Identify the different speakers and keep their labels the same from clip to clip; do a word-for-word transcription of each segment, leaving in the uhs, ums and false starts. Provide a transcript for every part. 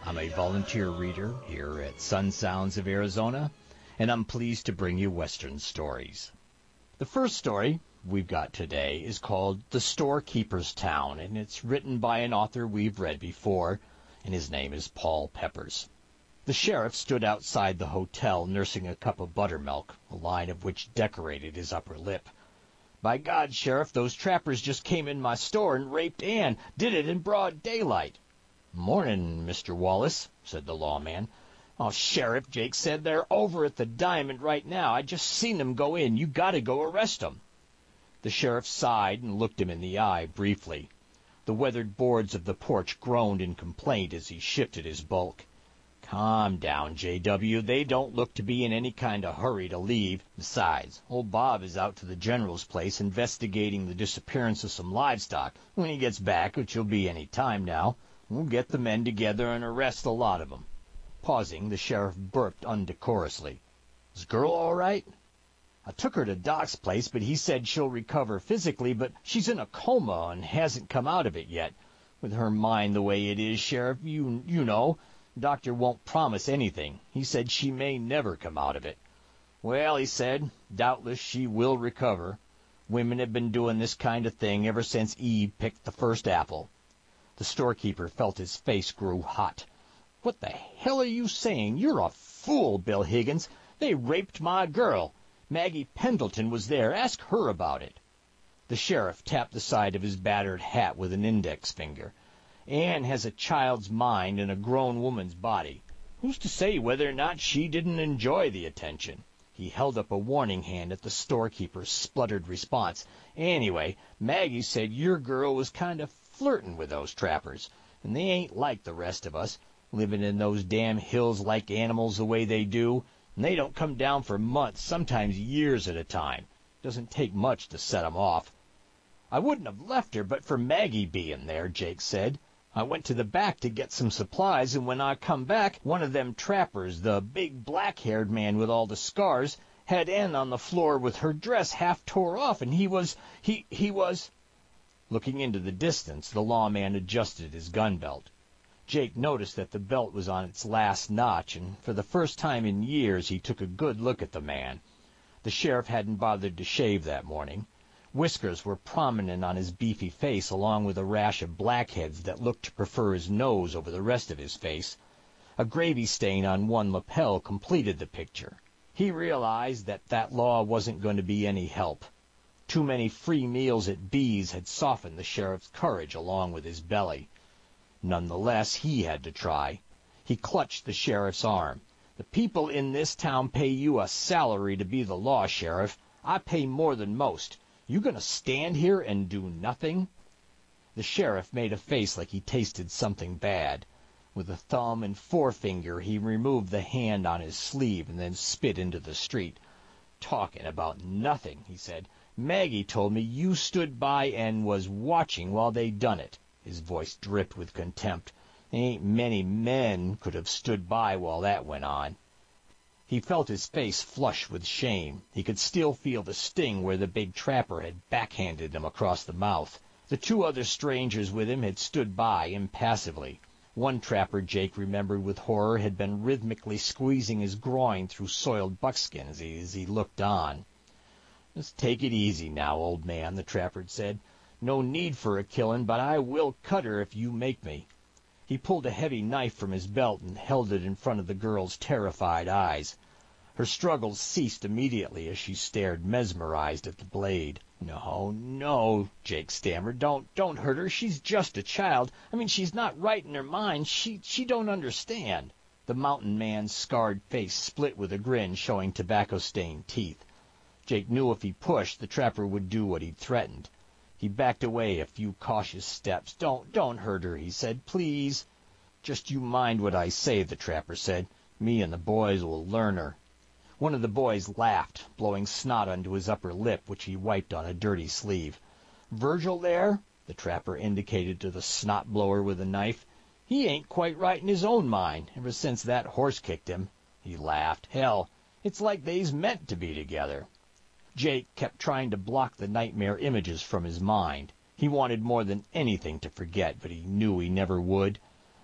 Speaker 1: I'm a volunteer reader here at Sun Sounds of Arizona, and I'm pleased to bring you Western stories. The first story we've got today is called The Storekeeper's Town, and it's written by an author we've read before, and his name is Paul Peppers. The sheriff stood outside the hotel nursing a cup of buttermilk, a line of which decorated his upper lip. "By God, Sheriff, those trappers just came in my store and raped Ann. Did it in broad daylight." "Morning, Mister Wallace," said the lawman. "Oh, Sheriff," Jake said, "they're over at the Diamond right now. I just seen them go in. You got to go arrest them." The sheriff sighed and looked him in the eye briefly. The weathered boards of the porch groaned in complaint as he shifted his bulk. "Calm down, J W. They don't look to be in any kind of hurry to leave. Besides, old Bob is out to the general's place investigating the disappearance of some livestock. When he gets back, which will be any time now, we'll get the men together and arrest a lot of them." Pausing, the sheriff burped undecorously. "Is the girl all right?" "I took her to Doc's place, but he said she'll recover physically, but she's in a coma and hasn't come out of it yet. With her mind the way it is, Sheriff, you you know, doctor won't promise anything. He said she may never come out of it." "Well," he said, "doubtless she will recover. Women have been doing this kind of thing ever since Eve picked the first apple." The storekeeper felt his face grew hot. "What the hell are you saying? You're a fool, Bill Higgins. They raped my girl. Maggie Pendleton was there. Ask her about it." The sheriff tapped the side of his battered hat with an index finger. "Ann has a child's mind and a grown woman's body. Who's to say whether or not she didn't enjoy the attention?" He held up a warning hand at the storekeeper's spluttered response. "Anyway, Maggie said your girl was kind of flirting with those trappers, and they ain't like the rest of us, living in those damn hills like animals the way they do, and they don't come down for months, sometimes years at a time. Doesn't take much to set 'em off." "I wouldn't have left her but for Maggie being there," Jake said. "I went to the back to get some supplies, and when I come back, one of them trappers, the big black-haired man with all the scars, had Ann on the floor with her dress half tore off, and he was, he, he was—" Looking into the distance, the lawman adjusted his gun belt. Jake noticed that the belt was on its last notch, and for the first time in years he took a good look at the man. The sheriff hadn't bothered to shave that morning. Whiskers were prominent on his beefy face, along with a rash of blackheads that looked to prefer his nose over the rest of his face. A gravy stain on one lapel completed the picture. He realized that that law wasn't going to be any help. Too many free meals at B's had softened the sheriff's courage along with his belly. Nonetheless, he had to try. He clutched the sheriff's arm. "The people in this town pay you a salary to be the law, Sheriff. I pay more than most. You going to stand here and do nothing?" The sheriff made a face like he tasted something bad. With a thumb and forefinger he removed the hand on his sleeve and then spit into the street. "Talking about nothing," he said. "Maggie told me you stood by and was watching while they done it." His voice dripped with contempt. "There ain't many men could have stood by while that went on." He felt his face flush with shame. He could still feel the sting where the big trapper had backhanded him across the mouth. The two other strangers with him had stood by impassively. One trapper, Jake remembered with horror, had been rhythmically squeezing his groin through soiled buckskin as he, as he looked on. "Just take it easy now, old man," the trapper said. "No need for a killin', but I will cut her if you make me." He pulled a heavy knife from his belt and held it in front of the girl's terrified eyes. Her struggles ceased immediately as she stared mesmerized at the blade. "No, no," Jake stammered. Don't, don't hurt her. She's just a child. I mean, she's not right in her mind. She, she don't understand." The mountain man's scarred face split with a grin, showing tobacco-stained teeth. Jake knew if he pushed, the trapper would do what he'd threatened. He backed away a few cautious steps. Don't, don't hurt her," he said. "Please." "Just you mind what I say," the trapper said. "Me and the boys will learn her." One of the boys laughed, blowing snot onto his upper lip, which he wiped on a dirty sleeve. "Virgil there?" The trapper indicated to the snot-blower with a knife. "He ain't quite right in his own mind, ever since that horse kicked him." He laughed. "Hell, it's like they's meant to be together." Jake kept trying to block the nightmare images from his mind. He wanted more than anything to forget, but he knew he never would.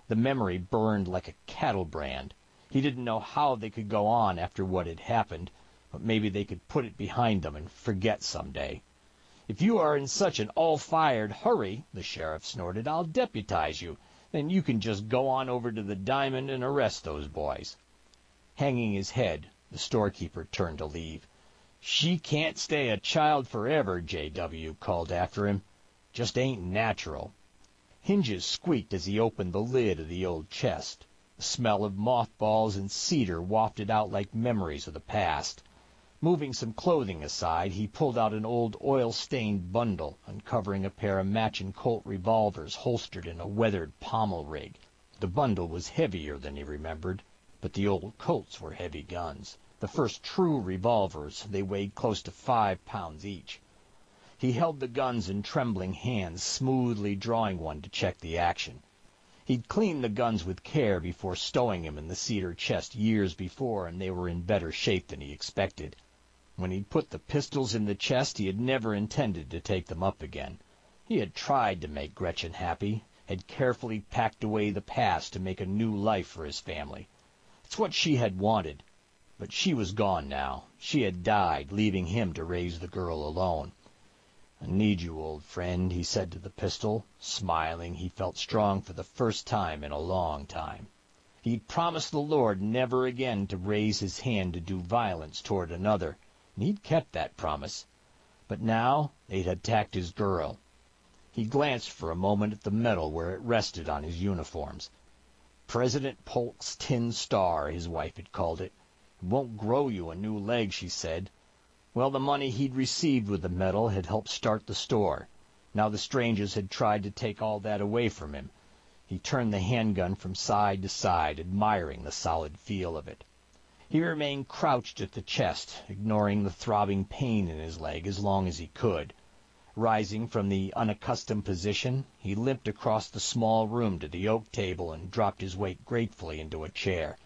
Speaker 1: The memory burned like a cattle brand. He didn't know how they could go on after what had happened, but maybe they could put it behind them and forget someday. "If you are in such an all-fired hurry," the sheriff snorted, "I'll deputize you. Then you can just go on over to the Diamond and arrest those boys." Hanging his head, the storekeeper turned to leave. "She can't stay a child forever," J W called after him. "Just ain't natural." Hinges squeaked as he opened the lid of the old chest. The smell of mothballs and cedar wafted out like memories of the past. Moving some clothing aside, he pulled out an old oil-stained bundle, uncovering a pair of matching Colt revolvers holstered in a weathered pommel rig. The bundle was heavier than he remembered, but the old Colts were heavy guns. The first true revolvers, they weighed close to five pounds each. He held the guns in trembling hands, smoothly drawing one to check the action. He'd cleaned the guns with care before stowing them in the cedar chest years before, and they were in better shape than he expected. When he'd put the pistols in the chest, he had never intended to take them up again. He had tried to make Gretchen happy, had carefully packed away the past to make a new life for his family. It's what she had wanted. But she was gone now. She had died, leaving him to raise the girl alone. "I need you, old friend," he said to the pistol. Smiling, he felt strong for the first time in a long time. He'd promised the Lord never again to raise his hand to do violence toward another, and he'd kept that promise. But now they'd attacked his girl. He glanced for a moment at the medal where it rested on his uniforms. President Polk's Tin Star, his wife had called it. "It won't grow you a new leg," she said. Well, the money he'd received with the medal had helped start the store. Now the strangers had tried to take all that away from him. He turned the handgun from side to side, admiring the solid feel of it. He remained crouched at the chest, ignoring the throbbing pain in his leg as long as he could. Rising from the unaccustomed position, he limped across the small room to the oak table and dropped his weight gratefully into a chair.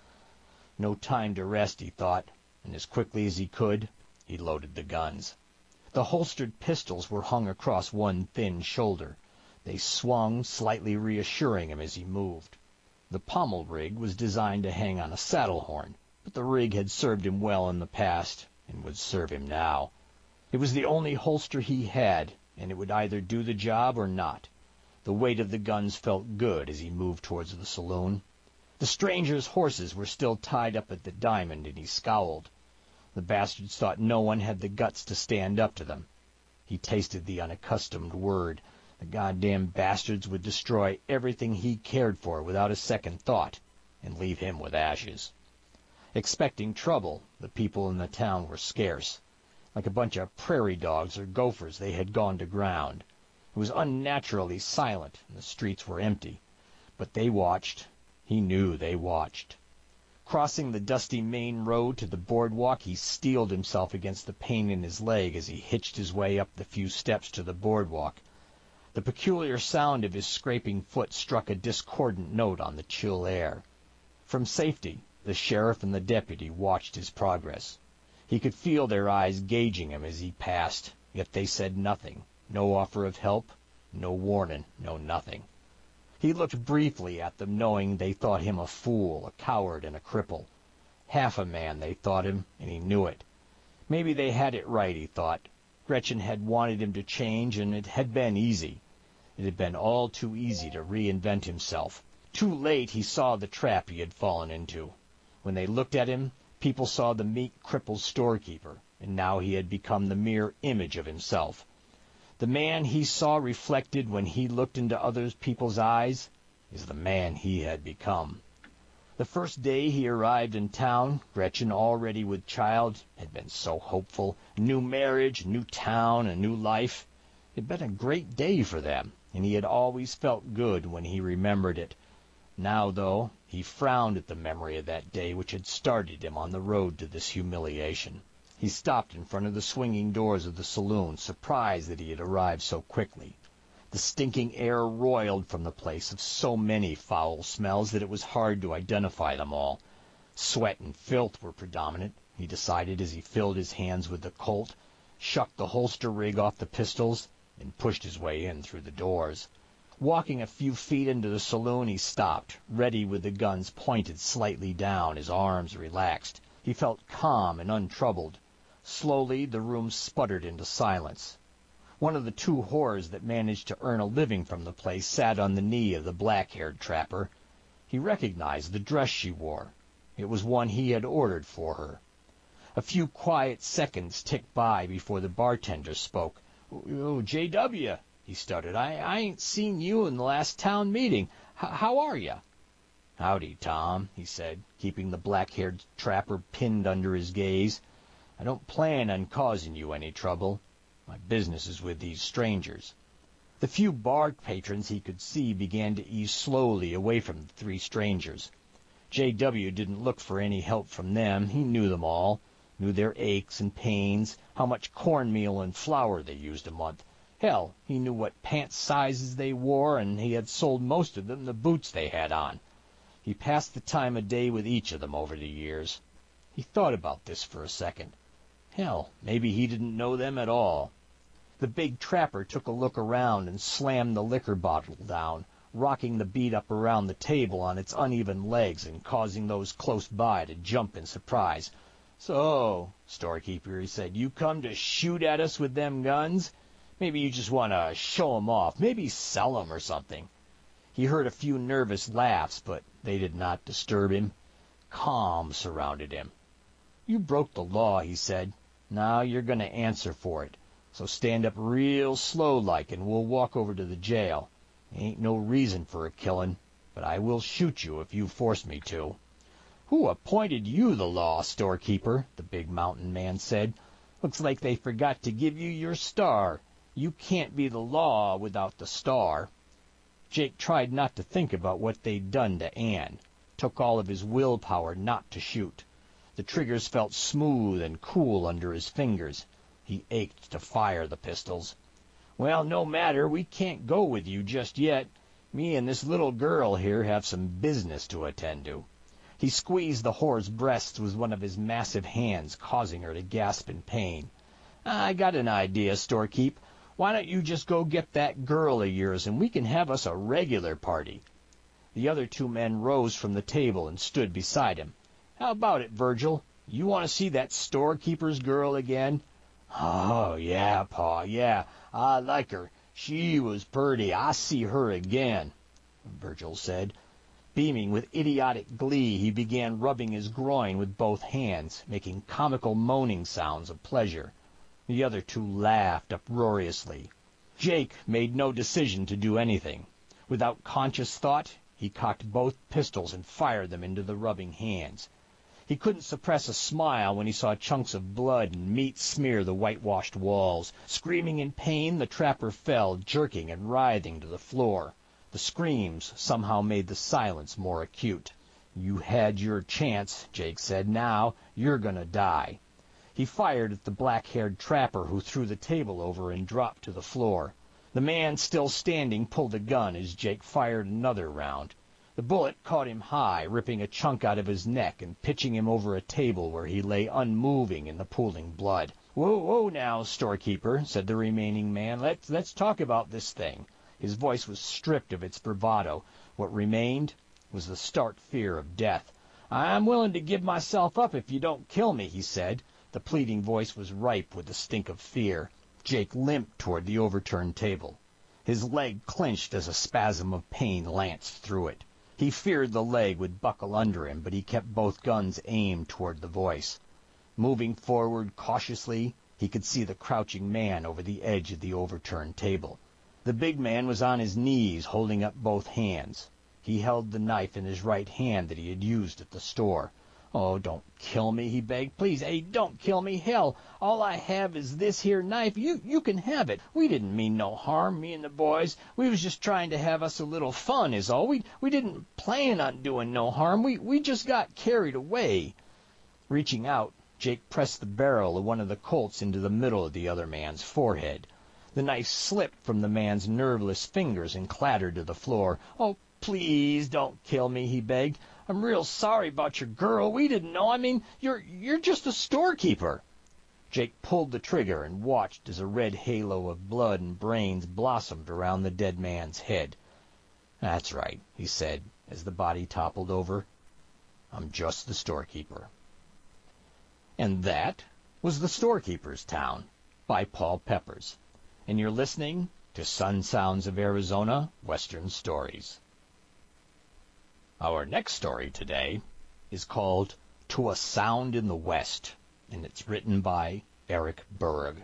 Speaker 1: No time to rest, he thought, and as quickly as he could, he loaded the guns. The holstered pistols were hung across one thin shoulder. They swung, slightly reassuring him as he moved. The pommel rig was designed to hang on a saddle horn, but the rig had served him well in the past and would serve him now. It was the only holster he had, and it would either do the job or not. The weight of the guns felt good as he moved towards the saloon. The strangers' horses were still tied up at the Diamond, and he scowled. The bastards thought no one had the guts to stand up to them. He tasted the unaccustomed word. The goddamn bastards would destroy everything he cared for without a second thought, and leave him with ashes. Expecting trouble, the people in the town were scarce. Like a bunch of prairie dogs or gophers, they had gone to ground. It was unnaturally silent, and the streets were empty. But they watched. He knew they watched. Crossing the dusty main road to the boardwalk, he steeled himself against the pain in his leg as he hitched his way up the few steps to the boardwalk. The peculiar sound of his scraping foot struck a discordant note on the chill air. From safety, the sheriff and the deputy watched his progress. He could feel their eyes gauging him as he passed, yet they said nothing. No offer of help, no warning, no nothing. He looked briefly at them, knowing they thought him a fool, a coward, and a cripple. Half a man, they thought him, and he knew it. Maybe they had it right, he thought. Gretchen had wanted him to change, and it had been easy. It had been all too easy to reinvent himself. Too late he saw the trap he had fallen into. When they looked at him, people saw the meek, crippled storekeeper, and now he had become the mere image of himself. The man he saw reflected when he looked into other people's eyes is the man he had become. The first day he arrived in town, Gretchen, already with child, had been so hopeful. New marriage, new town, a new life. It had been a great day for them, and he had always felt good when he remembered it. Now, though, he frowned at the memory of that day which had started him on the road to this humiliation. He stopped in front of the swinging doors of the saloon, surprised that he had arrived so quickly. The stinking air roiled from the place of so many foul smells that it was hard to identify them all. Sweat and filth were predominant, he decided as he filled his hands with the Colt, shucked the holster rig off the pistols, and pushed his way in through the doors. Walking a few feet into the saloon, he stopped, ready with the guns pointed slightly down, his arms relaxed. He felt calm and untroubled. Slowly, the room sputtered into silence. One of the two whores that managed to earn a living from the place sat on the knee of the black-haired trapper. He recognized the dress she wore. It was one he had ordered for her. A few quiet seconds ticked by before the bartender spoke. "Oh, J W, he stuttered. I, I ain't seen you in the last town meeting. H- how are you?" "Howdy, Tom," he said, keeping the black-haired trapper pinned under his gaze. "I don't plan on causing you any trouble. My business is with these strangers." The few bar patrons he could see began to ease slowly away from the three strangers. J W didn't look for any help from them. He knew them all, knew their aches and pains, how much cornmeal and flour they used a month. Hell, he knew what pants sizes they wore, and he had sold most of them the boots they had on. He passed the time of day with each of them over the years. He thought about this for a second. Hell, maybe he didn't know them at all. The big trapper took a look around and slammed the liquor bottle down, rocking the bead up around the table on its uneven legs and causing those close by to jump in surprise. "So, storekeeper," he said, "you come to shoot at us with them guns? Maybe you just want to show 'em off, maybe sell 'em or something." He heard a few nervous laughs, but they did not disturb him. Calm surrounded him. "You broke the law," he said. "Now you're going to answer for it. So stand up real slow-like, and we'll walk over to the jail. Ain't no reason for a killin', but I will shoot you if you force me to." "Who appointed you the law, storekeeper?" the big mountain man said. "Looks like they forgot to give you your star. You can't be the law without the star." Jake tried not to think about what they'd done to Ann. Took all of his willpower not to shoot. The triggers felt smooth and cool under his fingers. He ached to fire the pistols. "Well, no matter, we can't go with you just yet. Me and this little girl here have some business to attend to." He squeezed the whore's breasts with one of his massive hands, causing her to gasp in pain. "I got an idea, storekeep. Why don't you just go get that girl of yours, and we can have us a regular party?" The other two men rose from the table and stood beside him. "How about it, Virgil? You want to see that storekeeper's girl again?" "Oh, yeah, Pa, yeah. I like her. She was purty. I see her again," Virgil said. Beaming with idiotic glee, he began rubbing his groin with both hands, making comical moaning sounds of pleasure. The other two laughed uproariously. Jake made no decision to do anything. Without conscious thought, he cocked both pistols and fired them into the rubbing hands. He couldn't suppress a smile when he saw chunks of blood and meat smear the whitewashed walls. Screaming in pain, the trapper fell, jerking and writhing to the floor. The screams somehow made the silence more acute. "You had your chance," Jake said. "Now you're going to die." He fired at the black-haired trapper, who threw the table over and dropped to the floor. The man still standing pulled the gun as Jake fired another round. The bullet caught him high, ripping a chunk out of his neck and pitching him over a table where he lay unmoving in the pooling blood. "Whoa, whoa now, storekeeper," said the remaining man. Let's, let's talk about this thing." His voice was stripped of its bravado. What remained was the stark fear of death. "I'm willing to give myself up if you don't kill me," he said. The pleading voice was ripe with the stink of fear. Jake limped toward the overturned table. His leg clenched as a spasm of pain lanced through it. He feared the leg would buckle under him, but he kept both guns aimed toward the voice. Moving forward cautiously, he could see the crouching man over the edge of the overturned table. The big man was on his knees, holding up both hands. He held the knife in his right hand that he had used at the store. "Oh, don't kill me," he begged. "Please, hey, don't kill me. Hell, all I have is this here knife. You you can have it. We didn't mean no harm, me and the boys. We was just trying to have us a little fun is all. We we didn't plan on doing no harm. We we just got carried away." Reaching out, Jake pressed the barrel of one of the Colts into the middle of the other man's forehead. The knife slipped from the man's nerveless fingers and clattered to the floor. "Oh, please don't kill me," he begged. "I'm real sorry about your girl. We didn't know. I mean, you're you're just a storekeeper." Jake pulled the trigger and watched as a red halo of blood and brains blossomed around the dead man's head. "That's right," he said as the body toppled over. "I'm just the storekeeper." And that was The Storekeeper's Town by Paul Peppers. And you're listening to Sun Sounds of Arizona Western Stories. Our next story today is called To a Sound in the West, and it's written by Eric Berg.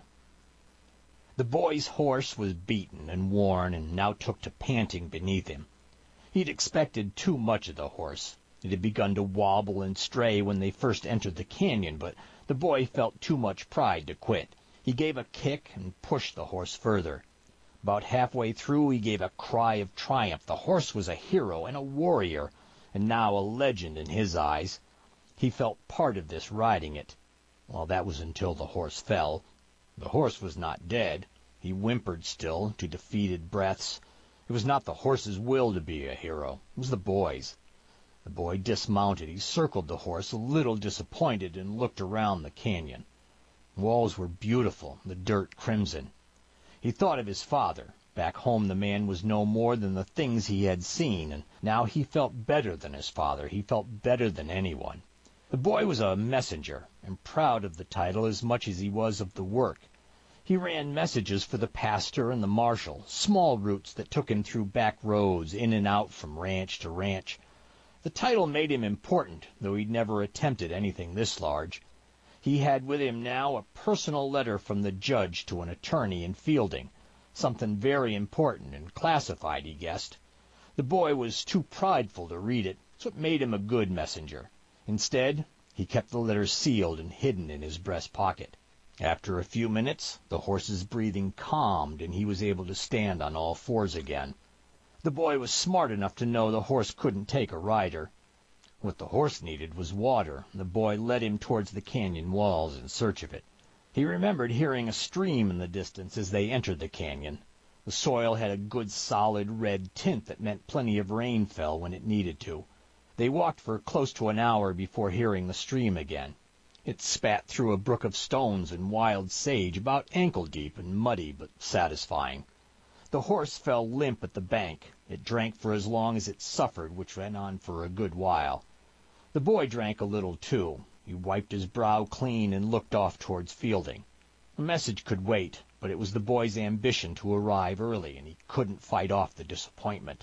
Speaker 1: The boy's horse was beaten and worn and now took to panting beneath him. He'd expected too much of the horse. It had begun to wobble and stray when they first entered the canyon, but the boy felt too much pride to quit. He gave a kick and pushed the horse further. About halfway through, he gave a cry of triumph. The horse was a hero and a warrior, and now a legend in his eyes. He felt part of this riding it. Well, that was until the horse fell. The horse was not dead. He whimpered still, to defeated breaths. It was not the horse's will to be a hero. It was the boy's. The boy dismounted. He circled the horse, a little disappointed, and looked around the canyon. The walls were beautiful, the dirt crimson. He thought of his father. Back home the man was no more than the things he had seen, and now he felt better than his father. He felt better than anyone. The boy was a messenger, and proud of the title as much as he was of the work. He ran messages for the pastor and the marshal, small routes that took him through back roads, in and out from ranch to ranch. The title made him important, though he'd never attempted anything this large. He had with him now a personal letter from the judge to an attorney in Fielding, something very important and classified, he guessed. The boy was too prideful to read it, so it made him a good messenger. Instead, he kept the letter sealed and hidden in his breast pocket. After a few minutes, the horse's breathing calmed, and he was able to stand on all fours again. The boy was smart enough to know the horse couldn't take a rider. What the horse needed was water. The boy led him towards the canyon walls in search of it. He remembered hearing a stream in the distance as they entered the canyon. The soil had a good solid red tint that meant plenty of rain fell when it needed to. They walked for close to an hour before hearing the stream again. It spat through a brook of stones and wild sage, about ankle-deep and muddy but satisfying. The horse fell limp at the bank. It drank for as long as it suffered, which went on for a good while. The boy drank a little, too. He wiped his brow clean and looked off towards Fielding. The message could wait, but it was the boy's ambition to arrive early, and he couldn't fight off the disappointment.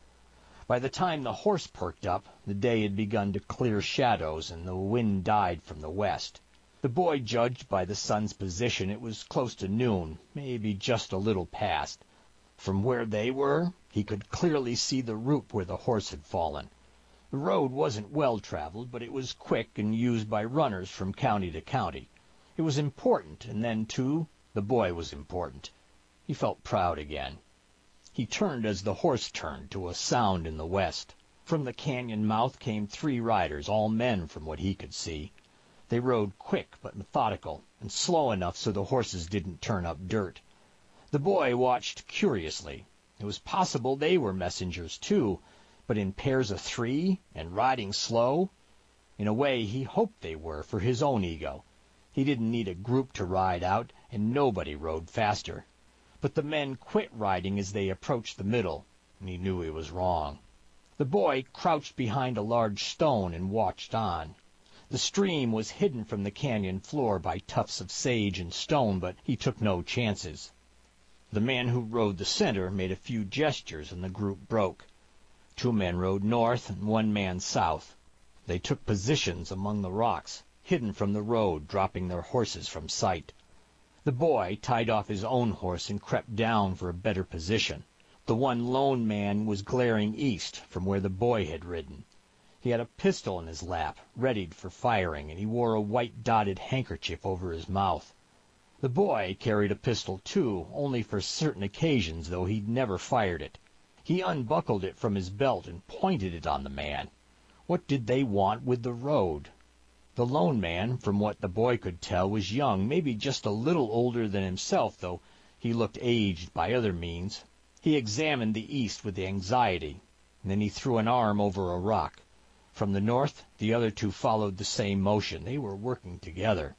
Speaker 1: By the time the horse perked up, the day had begun to clear shadows, and the wind died from the west. The boy judged by the sun's position it was close to noon, maybe just a little past. From where they were, he could clearly see the route where the horse had fallen. The road wasn't well-traveled, but it was quick and used by runners from county to county. It was important, and then, too, the boy was important. He felt proud again. He turned as the horse turned, to a sound in the west. From the canyon mouth came three riders, all men from what he could see. They rode quick but methodical, and slow enough so the horses didn't turn up dirt. The boy watched curiously. It was possible they were messengers, too, but in pairs of three, and riding slow. In a way, he hoped they were, for his own ego. He didn't need a group to ride out, and nobody rode faster. But the men quit riding as they approached the middle, and he knew he was wrong. The boy crouched behind a large stone and watched on. The stream was hidden from the canyon floor by tufts of sage and stone, but he took no chances. The man who rode the center made a few gestures, and the group broke. Two men rode north and one man south. They took positions among the rocks, hidden from the road, dropping their horses from sight. The boy tied off his own horse and crept down for a better position. The one lone man was glaring east from where the boy had ridden. He had a pistol in his lap, readied for firing, and he wore a white-dotted handkerchief over his mouth. The boy carried a pistol, too, only for certain occasions, though he'd never fired it. He unbuckled it from his belt and pointed it on the man. What did they want with the road? The lone man, from what the boy could tell, was young, maybe just a little older than himself, though he looked aged by other means. He examined the east with anxiety, and then he threw an arm over a rock. From the north, the other two followed the same motion. They were working together.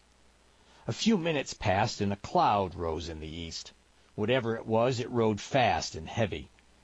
Speaker 1: A few minutes passed, and a cloud rose in the east. Whatever it was, it rode fast and heavy.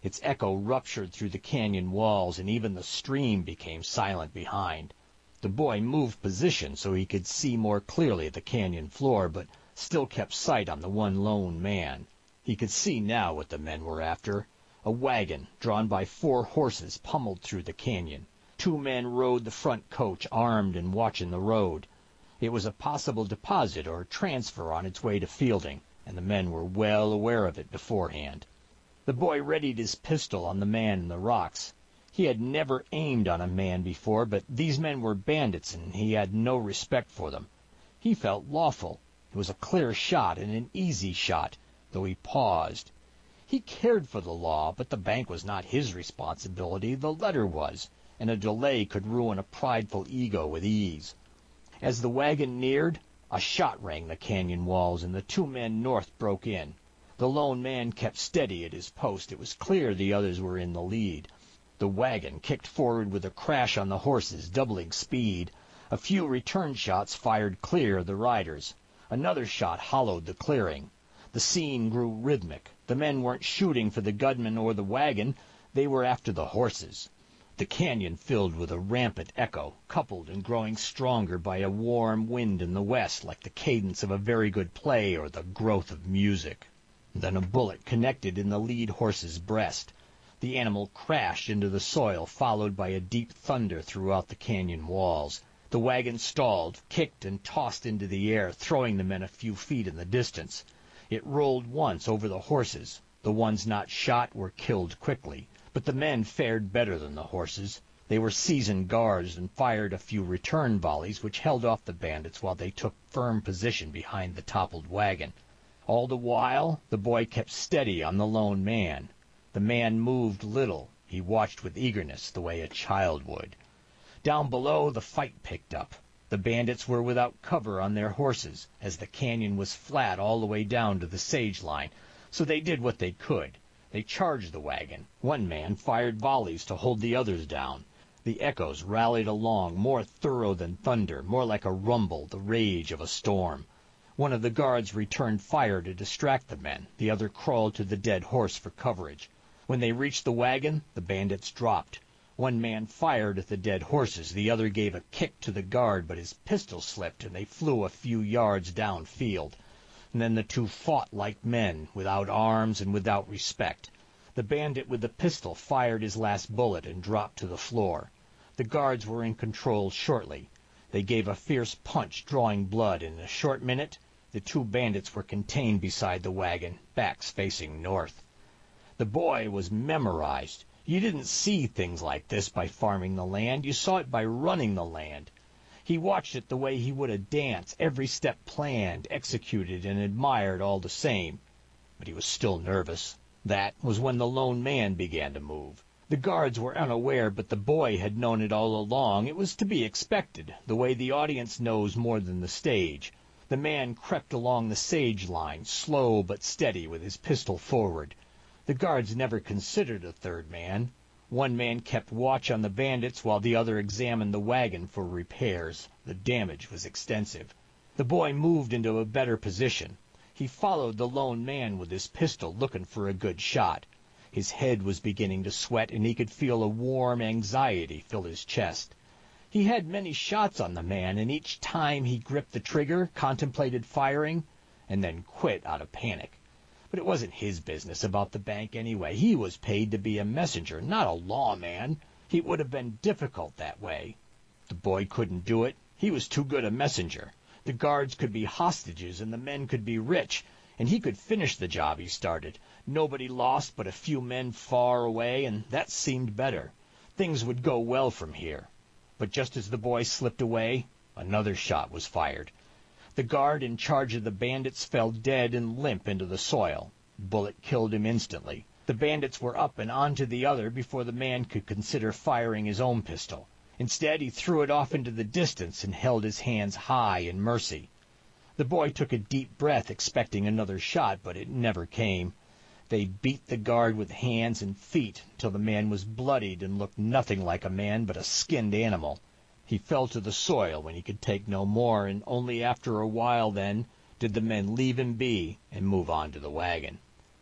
Speaker 1: Its echo ruptured through the canyon walls, and even the stream became silent behind. The boy moved position so he could see more clearly the canyon floor, but still kept sight on the one lone man. He could see now what the men were after. A wagon, drawn by four horses, pummeled through the canyon. Two men rode the front coach, armed and watching the road. It was a possible deposit or transfer on its way to Fielding, and the men were well aware of it beforehand. The boy readied his pistol on the man in the rocks. He had never aimed on a man before, but these men were bandits, and he had no respect for them. He felt lawful. It was a clear shot and an easy shot, though he paused. He cared for the law, but the bank was not his responsibility. The letter was, and a delay could ruin a prideful ego with ease. As the wagon neared, a shot rang the canyon walls, and the two men north broke in. The lone man kept steady at his post. It was clear the others were in the lead. The wagon kicked forward with a crash on the horses, doubling speed. A few return shots fired clear of the riders. Another shot hollowed the clearing. The scene grew rhythmic. The men weren't shooting for the gunman or the wagon. They were after the horses. The canyon filled with a rampant echo, coupled and growing stronger by a warm wind in the west, like the cadence of a very good play or the growth of music. Then a bullet connected in the lead horse's breast. The animal crashed into the soil, followed by a deep thunder throughout the canyon walls. The wagon stalled, kicked, and tossed into the air, throwing the men a few feet in the distance. It rolled once over the horses. The ones not shot were killed quickly, but the men fared better than the horses. They were seasoned guards and fired a few return volleys, which held off the bandits while they took firm position behind the toppled wagon. All the while, the boy kept steady on the lone man. The man moved little. He watched with eagerness, the way a child would. Down below, the fight picked up. The bandits were without cover on their horses, as the canyon was flat all the way down to the sage line, so they did what they could. They charged the wagon. One man fired volleys to hold the others down. The echoes rallied along, more thorough than thunder, more like a rumble, the rage of a storm. One of the guards returned fire to distract the men. The other crawled to the dead horse for coverage. When they reached the wagon, the bandits dropped. One man fired at the dead horses. The other gave a kick to the guard, but his pistol slipped, and they flew a few yards downfield. And then the two fought like men, without arms and without respect. The bandit with the pistol fired his last bullet and dropped to the floor. The guards were in control shortly. They gave a fierce punch, drawing blood, and in a short minute the two bandits were contained beside the wagon, backs facing north. The boy was memorized. You didn't see things like this by farming the land. You saw it by running the land. He watched it the way he would a dance, every step planned, executed, and admired all the same. But he was still nervous. That was when the lone man began to move. The guards were unaware, but the boy had known it all along. It was to be expected, the way the audience knows more than the stage. The man crept along the sage line, slow but steady, with his pistol forward. The guards never considered a third man. One man kept watch on the bandits while the other examined the wagon for repairs. The damage was extensive. The boy moved into a better position. He followed the lone man with his pistol, looking for a good shot. His head was beginning to sweat, and he could feel a warm anxiety fill his chest. He had many shots on the man, and each time he gripped the trigger, contemplated firing, and then quit out of panic. But it wasn't his business about the bank anyway. He was paid to be a messenger, not a lawman. It would have been difficult that way. The boy couldn't do it. He was too good a messenger. The guards could be hostages, and the men could be rich, and he could finish the job he started. Nobody lost but a few men far away, and that seemed better. Things would go well from here. But just as the boy slipped away, another shot was fired. The guard in charge of the bandits fell dead and limp into the soil. The bullet killed him instantly. The bandits were up and onto the other before the man could consider firing his own pistol. Instead, he threw it off into the distance and held his hands high in mercy. The boy took a deep breath, expecting another shot, but it never came. They beat the guard with hands and feet till the man was bloodied and looked nothing like a man but a skinned animal. He fell to the soil when he could take no more, and only after a while then did the men leave him be and move on to the wagon.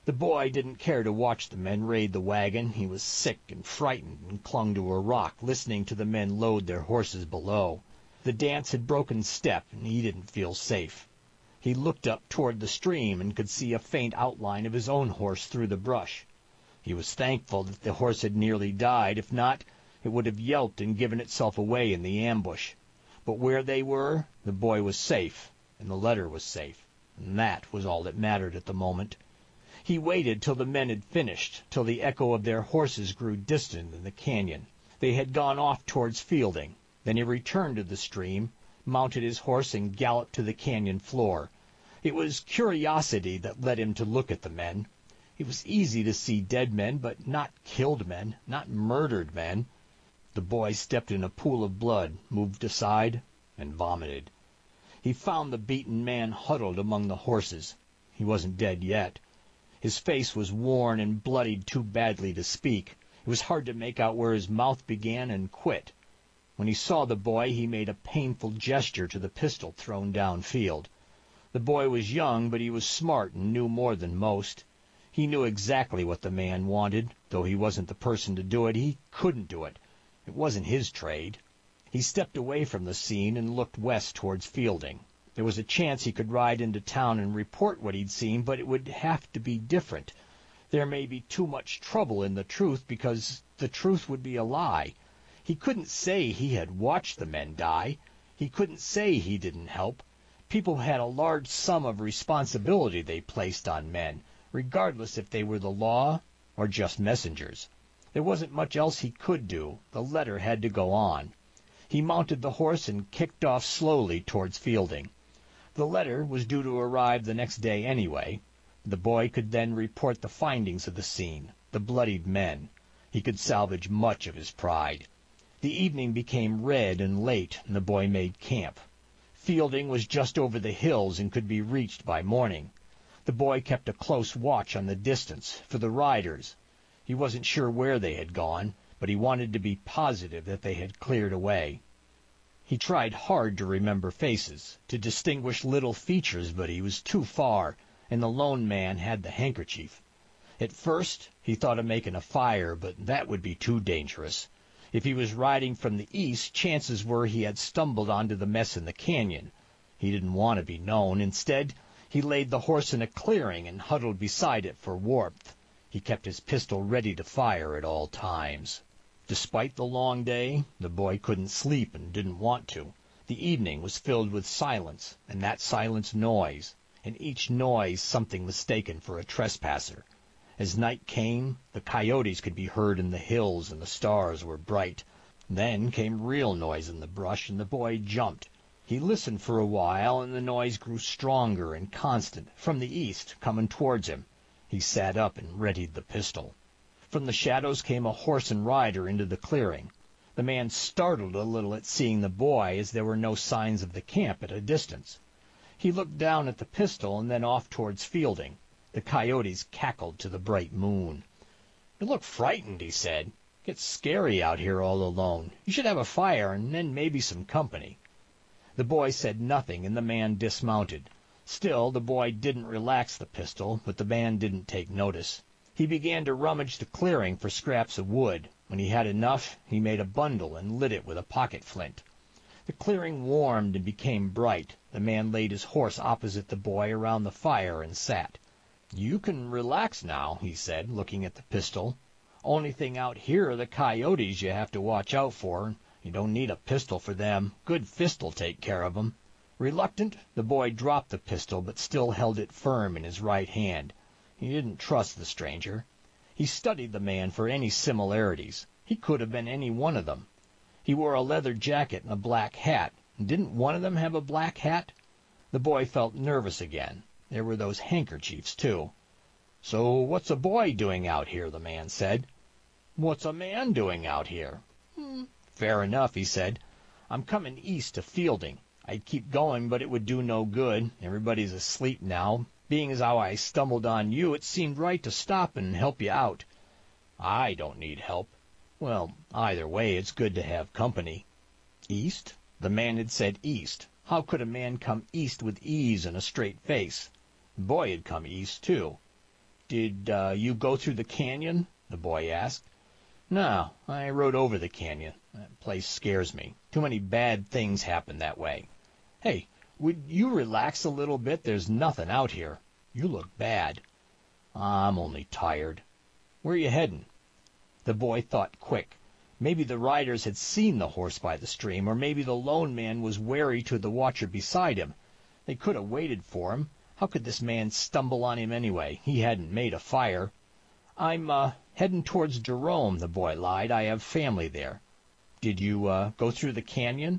Speaker 1: The boy didn't care to watch the men raid the wagon. He was sick and frightened and clung to a rock, listening to the men load their horses below. The dance had broken step, and he didn't feel safe. He looked up toward the stream and could see a faint outline of his own horse through the brush. He was thankful that the horse had nearly died. If not, it would have yelped and given itself away in the ambush. But where they were, the boy was safe, and the letter was safe, and that was all that mattered at the moment. He waited till the men had finished, till the echo of their horses grew distant in the canyon. They had gone off towards Fielding. Then he returned to the stream, mounted his horse, and galloped to the canyon floor. It was curiosity that led him to look at the men. It was easy to see dead men, but not killed men, not murdered men. The boy stepped in a pool of blood, moved aside, and vomited. He found the beaten man huddled among the horses. He wasn't dead yet. His face was worn and bloodied too badly to speak. It was hard to make out where his mouth began and quit. When he saw the boy, he made a painful gesture to the pistol thrown downfield. The boy was young, but he was smart and knew more than most. He knew exactly what the man wanted. Though he wasn't the person to do it, he couldn't do it. It wasn't his trade. He stepped away from the scene and looked west towards Fielding. There was a chance he could ride into town and report what he'd seen, but it would have to be different. There may be too much trouble in the truth, because the truth would be a lie. He couldn't say he had watched the men die. He couldn't say he didn't help. People had a large sum of responsibility they placed on men, regardless if they were the law or just messengers. There wasn't much else he could do. The letter had to go on. He mounted the horse and kicked off slowly towards Fielding. The letter was due to arrive the next day anyway. The boy could then report the findings of the scene, the bloodied men. He could salvage much of his pride. The evening became red and late, and the boy made camp. Fielding was just over the hills and could be reached by morning. The boy kept a close watch on the distance for the riders. He wasn't sure where they had gone, but he wanted to be positive that they had cleared away. He tried hard to remember faces, to distinguish little features, but he was too far, and the lone man had the handkerchief. At first he thought of making a fire, but that would be too dangerous. If he was riding from the east, chances were he had stumbled onto the mess in the canyon. He didn't want to be known. Instead, he laid the horse in a clearing and huddled beside it for warmth. He kept his pistol ready to fire at all times. Despite the long day, the boy couldn't sleep and didn't want to. The evening was filled with silence, and that silence noise, and each noise something mistaken for a trespasser. As night came, the coyotes could be heard in the hills, and the stars were bright. Then came real noise in the brush, and the boy jumped. He listened for a while, and the noise grew stronger and constant, from the east, coming towards him. He sat up and readied the pistol. From the shadows came a horse and rider into the clearing. The man startled a little at seeing the boy, as there were no signs of the camp at a distance. He looked down at the pistol and then off towards Fielding. The coyotes cackled to the bright moon. "You look frightened," he said. "It's scary out here all alone. You should have a fire and then maybe some company." The boy said nothing, and the man dismounted. Still, the boy didn't relax the pistol, but the man didn't take notice. He began to rummage the clearing for scraps of wood. When he had enough, he made a bundle and lit it with a pocket flint. The clearing warmed and became bright. The man laid his horse opposite the boy around the fire and sat. "You can relax now," he said, looking at the pistol. "Only thing out here are the coyotes you have to watch out for. You don't need a pistol for them. Good fist'll take care of 'em." Reluctant, the boy dropped the pistol, but still held it firm in his right hand. He didn't trust the stranger. He studied the man for any similarities. He could have been any one of them. He wore a leather jacket and a black hat. And didn't one of them have a black hat? The boy felt nervous again. There were those handkerchiefs, too. "So what's a boy doing out here?" the man said. "What's a man doing out here?" Hmm, "Fair enough," he said. "I'm coming east to Fielding. I'd keep going, but it would do no good. Everybody's asleep now. Being as how I stumbled on you, it seemed right to stop and help you out." "I don't need help." "Well, either way, it's good to have company." "East?" The man had said east. How could a man come east with ease and a straight face? The boy had come east, too. Did uh, you go through the canyon? The boy asked. No, I rode over the canyon. That place scares me. Too many bad things happen that way. Hey, would you relax a little bit? There's nothing out here. You look bad. I'm only tired. Where are you heading? The boy thought quick. Maybe the riders had seen the horse by the stream, or maybe the lone man was wary to the watcher beside him. They could have waited for him. How could this man stumble on him anyway? He hadn't made a fire. I'm, uh, heading towards Jerome, the boy lied. I have family there. Did you, uh, go through the canyon?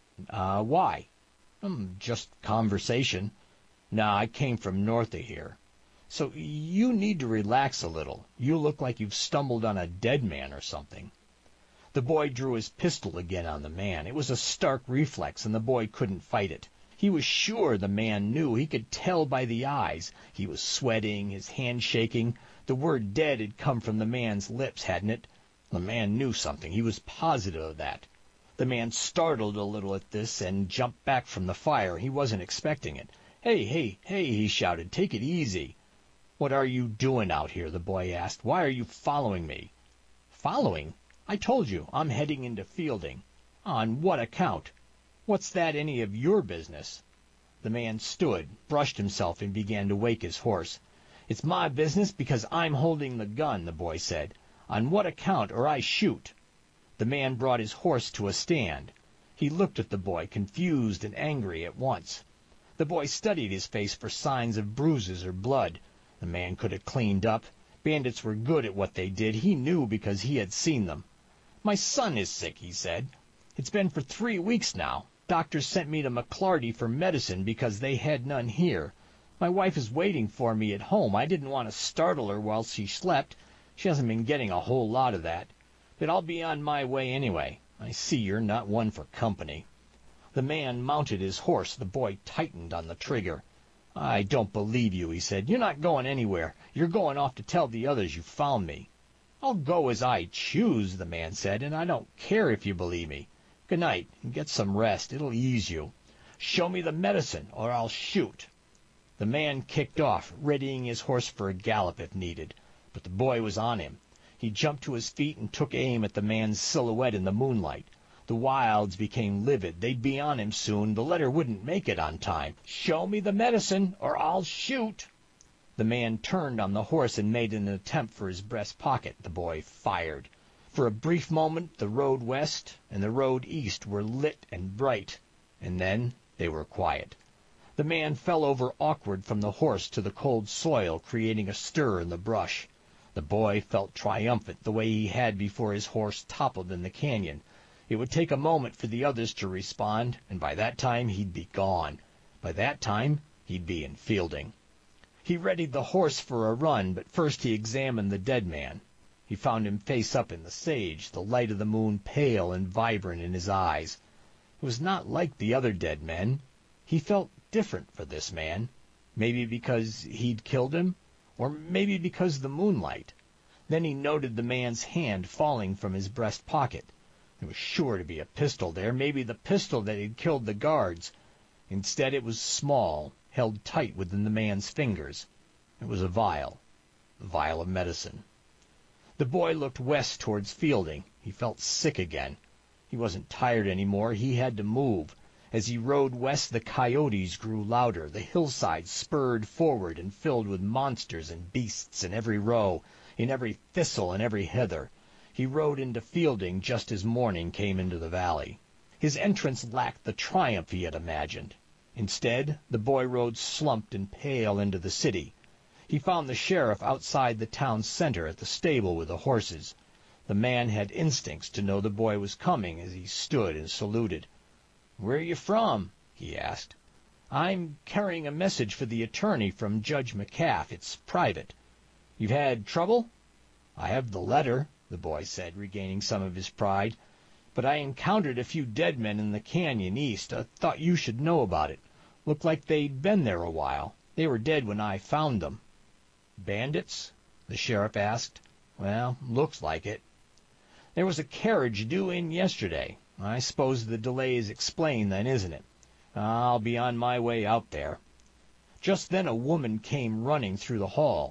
Speaker 1: Uh, why? Um, just conversation. No, I came from north of here. So you need to relax a little. You look like you've stumbled on a dead man or something. The boy drew his pistol again on the man. It was a stark reflex, and the boy couldn't fight it. He was sure the man knew. He could tell by the eyes. He was sweating, his hand shaking. The word dead had come from the man's lips, hadn't it? The man knew something. He was positive of that. The man startled a little at this and jumped back from the fire. He wasn't expecting it. Hey, hey, hey, he shouted. Take it easy. What are you doing out here? The boy asked. Why are you following me? Following? I told you, I'm heading into Fielding. On what account? What's that any of your business? The man stood, brushed himself, and began to wake his horse. It's my business because I'm holding the gun, the boy said. On what account, or I shoot? The man brought his horse to a stand. He looked at the boy, confused and angry at once. The boy studied his face for signs of bruises or blood. The man could have cleaned up. Bandits were good at what they did. He knew because he had seen them. My son is sick, he said. It's been for three weeks now. Doctors sent me to McClarty for medicine because they had none here. My wife is waiting for me at home. I didn't want to startle her while she slept. She hasn't been getting a whole lot of that. But I'll be on my way anyway. I see you're not one for company. The man mounted his horse. The boy tightened on the trigger. I don't believe you, he said. You're not going anywhere. You're going off to tell the others you found me. I'll go as I choose, the man said, and I don't care if you believe me. Good night, and get some rest. It'll ease you. Show me the medicine, or I'll shoot. The man kicked off, readying his horse for a gallop if needed. But the boy was on him. He jumped to his feet and took aim at the man's silhouette in the moonlight. The wilds became livid. They'd be on him soon. The letter wouldn't make it on time. Show me the medicine, or I'll shoot. The man turned on the horse and made an attempt for his breast pocket. The boy fired. For a brief moment, the road west and the road east were lit and bright, and then they were quiet. The man fell over awkward from the horse to the cold soil, creating a stir in the brush. The boy felt triumphant the way he had before his horse toppled in the canyon. It would take a moment for the others to respond, and by that time he'd be gone. By that time he'd be in Fielding. He readied the horse for a run, but first he examined the dead man. He found him face up in the sage, the light of the moon pale and vibrant in his eyes. It was not like the other dead men. He felt different for this man, maybe because he'd killed him, or maybe because of the moonlight. Then he noted the man's hand falling from his breast pocket. There was sure to be a pistol there, maybe the pistol that had killed the guards. Instead it was small, held tight within the man's fingers. It was a vial, a vial of medicine. The boy looked west towards Fielding. He felt sick again. He wasn't tired any more. He had to move. As he rode west, the coyotes grew louder. The hillsides spurred forward and filled with monsters and beasts in every row, in every thistle and every heather. He rode into Fielding just as morning came into the valley. His entrance lacked the triumph he had imagined. Instead, the boy rode slumped and pale into the city. He found the sheriff outside the town center at the stable with the horses. The man had instincts to know the boy was coming as he stood and saluted. "Where are you from?" he asked. "I'm carrying a message for the attorney from Judge McCaff. It's private." "You've had trouble?" "I have the letter," the boy said, regaining some of his pride. "But I encountered a few dead men in the canyon east. I thought you should know about it. Looked like they'd been there a while. They were dead when I found them." "Bandits?" the sheriff asked. "Well, looks like it." "There was a carriage due in yesterday. I suppose the delay is explained then, isn't it? I'll be on my way out there." Just then a woman came running through the hall.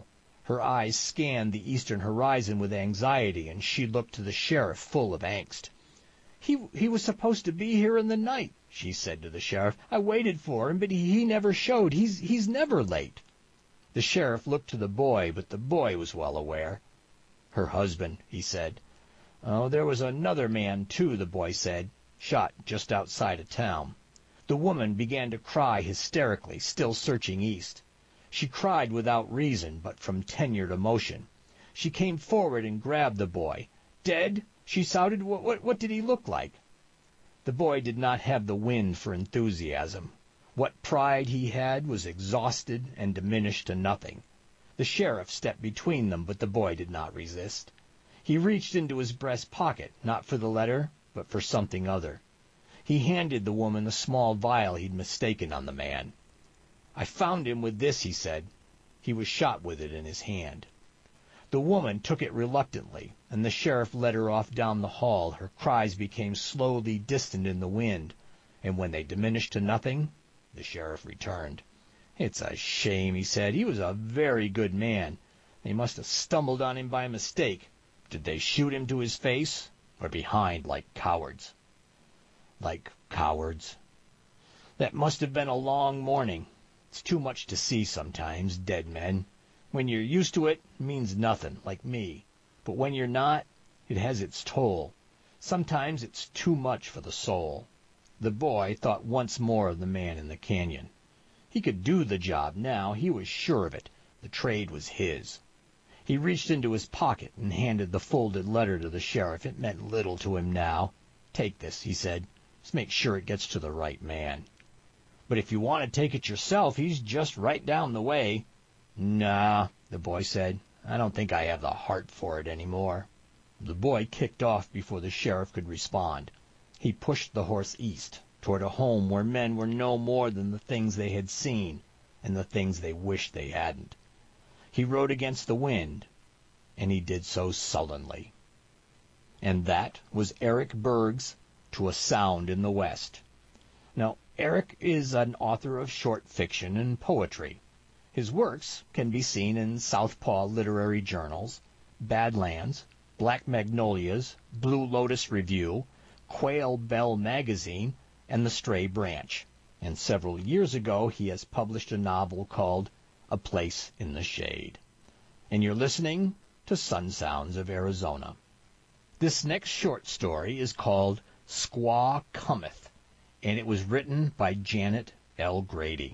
Speaker 1: Her eyes scanned the eastern horizon with anxiety, and she looked to the sheriff full of angst. He he was supposed to be here in the night, she said to the sheriff. I waited for him, but he, he never showed. He's he's never late. The sheriff looked to the boy, but the boy was well aware. Her husband, he said. Oh, there was another man, too, the boy said, shot just outside of town. The woman began to cry hysterically, still searching east. She cried without reason, but from tenured emotion. She came forward and grabbed the boy. Dead? She shouted. What, what, what did he look like? The boy did not have the wind for enthusiasm. What pride he had was exhausted and diminished to nothing. The sheriff stepped between them, but the boy did not resist. He reached into his breast pocket, not for the letter, but for something other. He handed the woman a small vial he'd mistaken on the man. I found him with this, he said. He was shot with it in his hand. The woman took it reluctantly, and the sheriff led her off down the hall. Her cries became slowly distant in the wind, and when they diminished to nothing, the sheriff returned. It's a shame, he said. He was a very good man. They must have stumbled on him by mistake. Did they shoot him to his face, or behind like cowards? Like cowards. That must have been a long morning. It's too much to see sometimes, dead men. When you're used to it, it means nothing, like me. But when you're not, it has its toll. Sometimes it's too much for the soul. The boy thought once more of the man in the canyon. He could do the job now. He was sure of it. The trade was his. He reached into his pocket and handed the folded letter to the sheriff. It meant little to him now. Take this, he said. Just make sure it gets to the right man. But if you want to take it yourself, he's just right down the way. Nah, the boy said. I don't think I have the heart for it any more. The boy kicked off before the sheriff could respond. He pushed the horse east, toward a home where men were no more than the things they had seen and the things they wished they hadn't. He rode against the wind, and he did so sullenly. And that was Eric Berg's To a Sound in the West. Now, Eric is an author of short fiction and poetry. His works can be seen in Southpaw Literary Journals, Badlands, Black Magnolias, Blue Lotus Review, Quail Bell Magazine, and The Stray Branch. And several years ago he has published a novel called A Place in the Shade. And you're listening to Sun Sounds of Arizona. This next short story is called Squaw Cometh, and it was written by Janet L. Grady.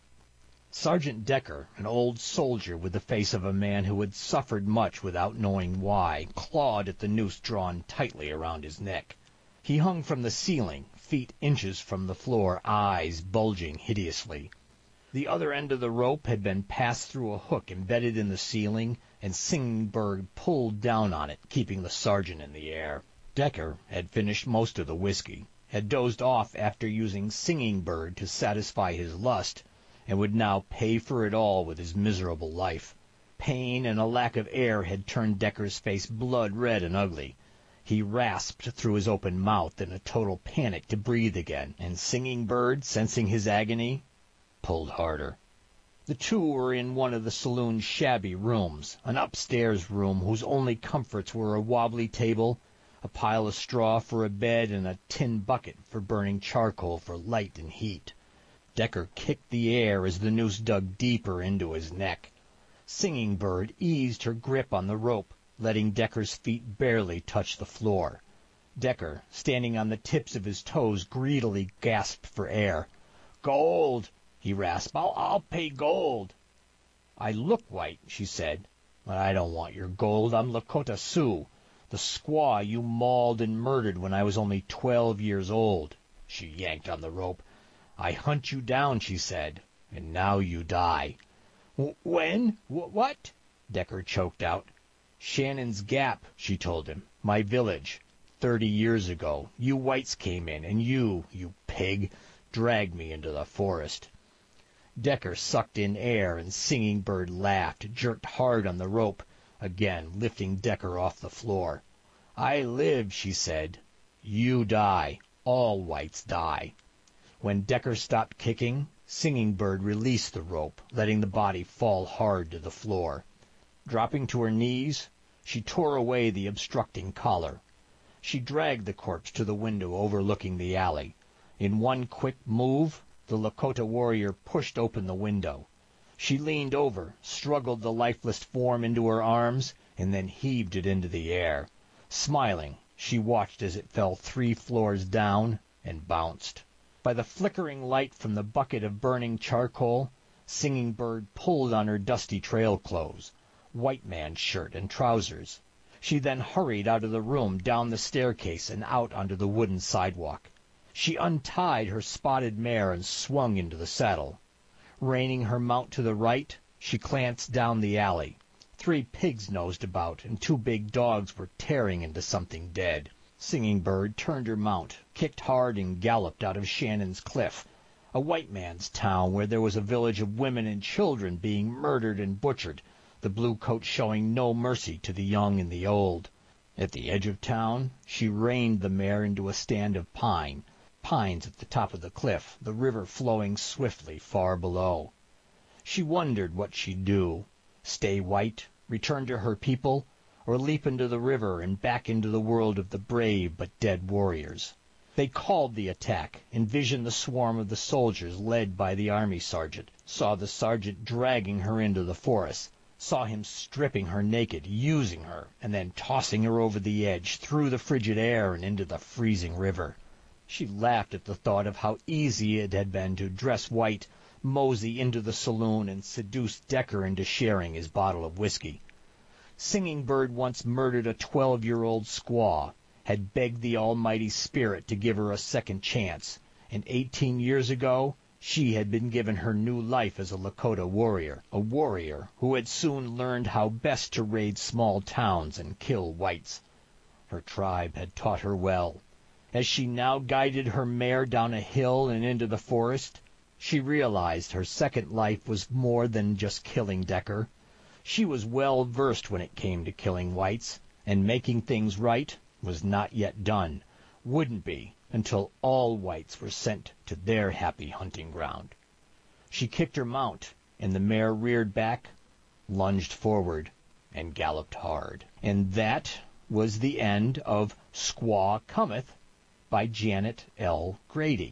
Speaker 1: Sergeant Decker, an old soldier with the face of a man who had suffered much without knowing why, clawed at the noose drawn tightly around his neck. He hung from the ceiling, feet inches from the floor, eyes bulging hideously. The other end of the rope had been passed through a hook embedded in the ceiling, and Singing Bird pulled down on it, keeping the sergeant in the air. Decker had finished most of the whiskey, had dozed off after using Singing Bird to satisfy his lust, and would now pay for it all with his miserable life. Pain and a lack of air had turned Decker's face blood-red and ugly. He rasped through his open mouth in a total panic to breathe again, and Singing Bird, sensing his agony, pulled harder. The two were in one of the saloon's shabby rooms, an upstairs room whose only comforts were a wobbly table, a pile of straw for a bed, and a tin bucket for burning charcoal for light and heat. Decker kicked the air as the noose dug deeper into his neck. Singing Bird eased her grip on the rope, letting Decker's feet barely touch the floor. Decker, standing on the tips of his toes, greedily gasped for air. "Gold!" he rasped. I'll, I'll pay gold." "I look white," she said. "But I don't want your gold. I'm Lakota Sioux, the squaw you mauled and murdered when I was only twelve years old." She yanked on the rope. "I hunt you down," she said, "and now you die." "When? What?" Decker choked out. "Shannon's Gap," she told him. "My village. Thirty years ago. You whites came in, and you, you pig, dragged me into the forest." Decker sucked in air, and Singing Bird laughed, jerked hard on the rope, again lifting Decker off the floor. "I live," she said. "You die. All whites die." When Decker stopped kicking, Singing Bird released the rope, letting the body fall hard to the floor. Dropping to her knees, she tore away the obstructing collar. She dragged the corpse to the window overlooking the alley. In one quick move, the Lakota warrior pushed open the window. She leaned over, struggled the lifeless form into her arms, and then heaved it into the air. Smiling, she watched as it fell three floors down and bounced. By the flickering light from the bucket of burning charcoal, Singing Bird pulled on her dusty trail clothes, white man's shirt and trousers. She then hurried out of the room, down the staircase, and out onto the wooden sidewalk. She untied her spotted mare and swung into the saddle. Reining her mount to the right, she glanced down the alley. Three pigs nosed about, and two big dogs were tearing into something dead. Singing Bird turned her mount, kicked hard, and galloped out of Shannon's Cliff, a white man's town where there was a village of women and children being murdered and butchered, the bluecoats showing no mercy to the young and the old. At the edge of town, she reined the mare into a stand of pine, pines at the top of the cliff, the river flowing swiftly far below. She wondered what she'd do, stay white, return to her people, or leap into the river and back into the world of the brave but dead warriors. They called the attack, envisioned the swarm of the soldiers led by the army sergeant, saw the sergeant dragging her into the forest, saw him stripping her naked, using her, and then tossing her over the edge, through the frigid air and into the freezing river. She laughed at the thought of how easy it had been to dress white, mosey into the saloon, and seduce Decker into sharing his bottle of whiskey. Singing Bird once murdered a twelve-year-old squaw, had begged the almighty spirit to give her a second chance, and eighteen years ago she had been given her new life as a Lakota warrior, a warrior who had soon learned how best to raid small towns and kill whites. Her tribe had taught her well. As she now guided her mare down a hill and into the forest, she realized her second life was more than just killing Decker. She was well versed when it came to killing whites, and making things right was not yet done, wouldn't be until all whites were sent to their happy hunting ground. She kicked her mount, and the mare reared back, lunged forward, and galloped hard. And that was the end of Squaw Cometh by Janet L. Grady.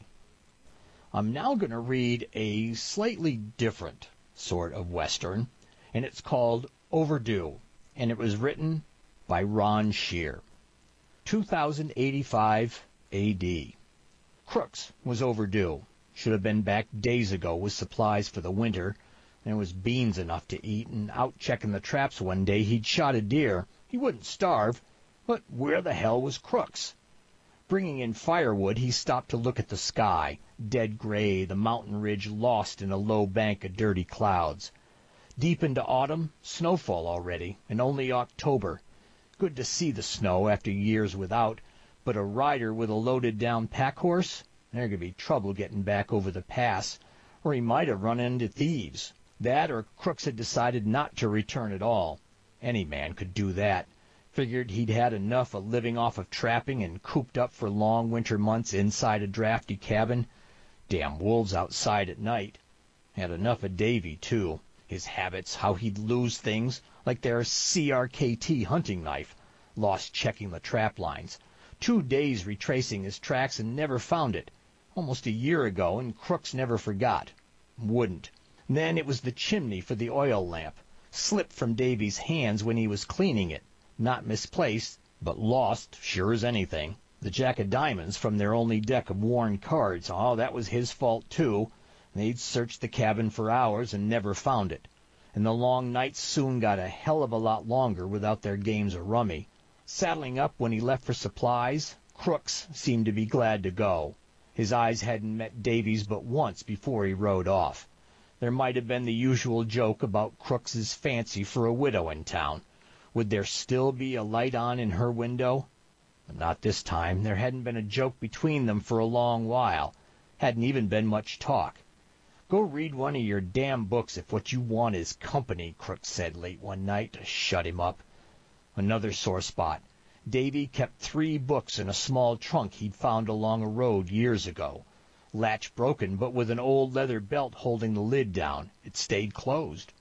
Speaker 1: I'm now going to read a slightly different sort of Western, and it's called Overdue, and it was written by Ron Shear. two thousand eighty-five A D Crooks was overdue. Should have been back days ago with supplies for the winter. There was beans enough to eat, and out checking the traps one day he'd shot a deer. He wouldn't starve, but where the hell was Crooks? Bringing in firewood, he stopped to look at the sky, dead gray, the mountain ridge lost in a low bank of dirty clouds. Deep into autumn, snowfall already, and only October. Good to see the snow after years without, but a rider with a loaded-down pack-horse? There could be trouble getting back over the pass, or he might have run into thieves. That, or Crooks had decided not to return at all. Any man could do that. Figured he'd had enough of living off of trapping and cooped up for long winter months inside a drafty cabin. Damn wolves outside at night. Had enough of Davy, too. His habits, how he'd lose things, like their C R K T hunting knife. Lost checking the trap lines. Two days retracing his tracks and never found it. Almost a year ago, and Crooks never forgot. Wouldn't. Then it was the chimney for the oil lamp. Slipped from Davy's hands when he was cleaning it. Not misplaced, but lost, sure as anything. The jack of diamonds from their only deck of worn cards. Oh, that was his fault, too. They'd searched the cabin for hours and never found it. And the long nights soon got a hell of a lot longer without their games of rummy. Saddling up when he left for supplies, Crooks seemed to be glad to go. His eyes hadn't met Davy's but once before he rode off. There might have been the usual joke about Crooks's fancy for a widow in town. Would there still be a light on in her window? But not this time. There hadn't been a joke between them for a long while. Hadn't even been much talk. Go read one of your damn books if what you want is company, Crooks said late one night to shut him up. Another sore spot. Davy kept three books in a small trunk he'd found along a road years ago. Latch broken, but with an old leather belt holding the lid down. It stayed closed.